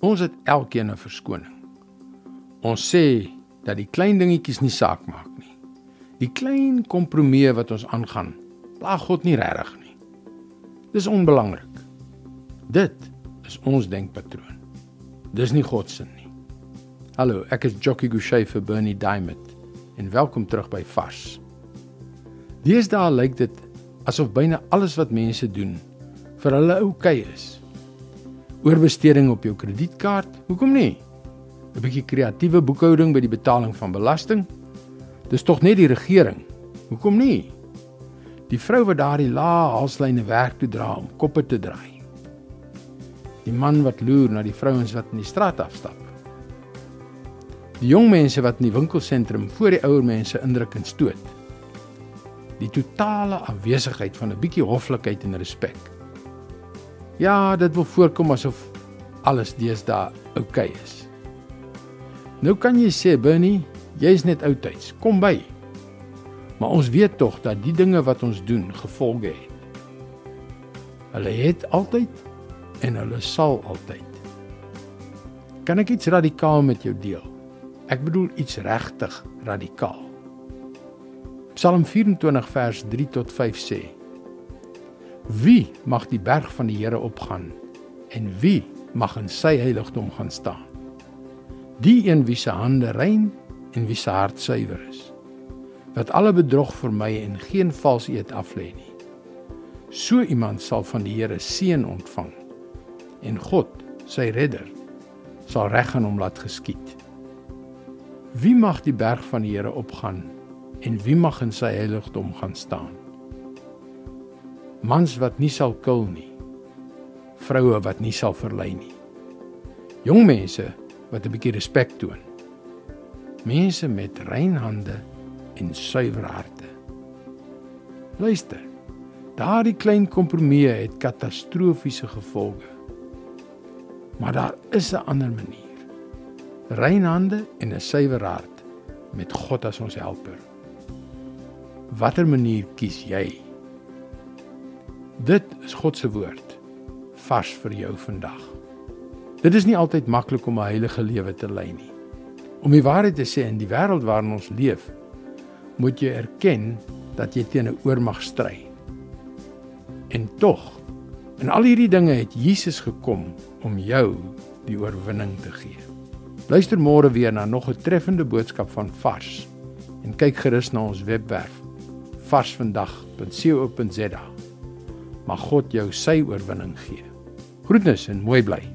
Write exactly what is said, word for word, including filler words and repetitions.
Ons het elkeen 'n verskoning. Ons sê dat die klein dingetjies nie saak maak nie. Die klein kompromie wat ons aangaan, plaag God nie regtig nie. Dis onbelangrik. Dit is ons denkpatroon. Dis nie God se nie. Hallo, ek is Jockey Gouchee vir Bernie Diamond en welkom terug by Vars. Deesdae lyk dit asof byna alles wat mense doen vir hulle oukei is. Oorbesteding op jou kredietkaart, hoekom nie? 'n Bietjie kreatiewe boekhouding by die betaling van belasting? Dis tog net die regering, hoekom nie? Die vrou wat daardie lae halslyne werk toe dra om koppe te draai. Die man wat loer na die vrouens wat in die straat afstap. Die jong mense wat in die winkelsentrum voor die ouer mense indruk en stoot. Die totale afwesigheid van 'n bietjie hoflikheid en respek. Ja, dit wil voorkom asof alles deesdae oukei is. Nou kan jy sê, Bernie, jy is net oudtyds, kom by. Maar ons weet tog dat die dinge wat ons doen gevolge het. Hulle het altyd en hulle sal altyd. Kan ek iets radikaal met jou deel? Ek bedoel iets regtig radikaal. Psalm vyf-en-twintig vers drie tot vyf sê: Wie mag die berg van die Here opgaan en wie mag in sy heiligdom gaan staan? Die een wie se hande rein en wie se hart suiwer is, wat alle bedrog vermy en geen vals eed aflê nie. So iemand sal van die Here seën ontvang en God, sy redder, sal reg aan hom laat geskied. Wie mag die berg van die Here opgaan en wie mag in sy heiligdom gaan staan? Mans wat nie sal kil nie, vroue wat nie sal verlei nie, jong mense wat 'n bietjie respek toon, mense met rein hande en suiwer harte. Luister, daardie klein kompromie het katastrofiese gevolge. Maar daar is 'n ander manier. Rein hande en 'n suiwer hart met God as ons helper. Watter manier kies jy? Dit is God se woord, vars vir jou vandag. Dit is nie altyd maklik om 'n heilige lewe te lei nie. Om die waarheid te sê, in die wêreld waarin ons leef, moet jy erken dat jy teen 'n oormag stry. En tog, in al hierdie dinge het Jesus gekom om jou die oorwinning te gee. Luister môre weer na nog 'n treffende boodskap van Vars en kyk gerus na ons webwerf vars vandag punt co punt za. Mag God jou sy oorwinning gee. Groetnis en mooi bly.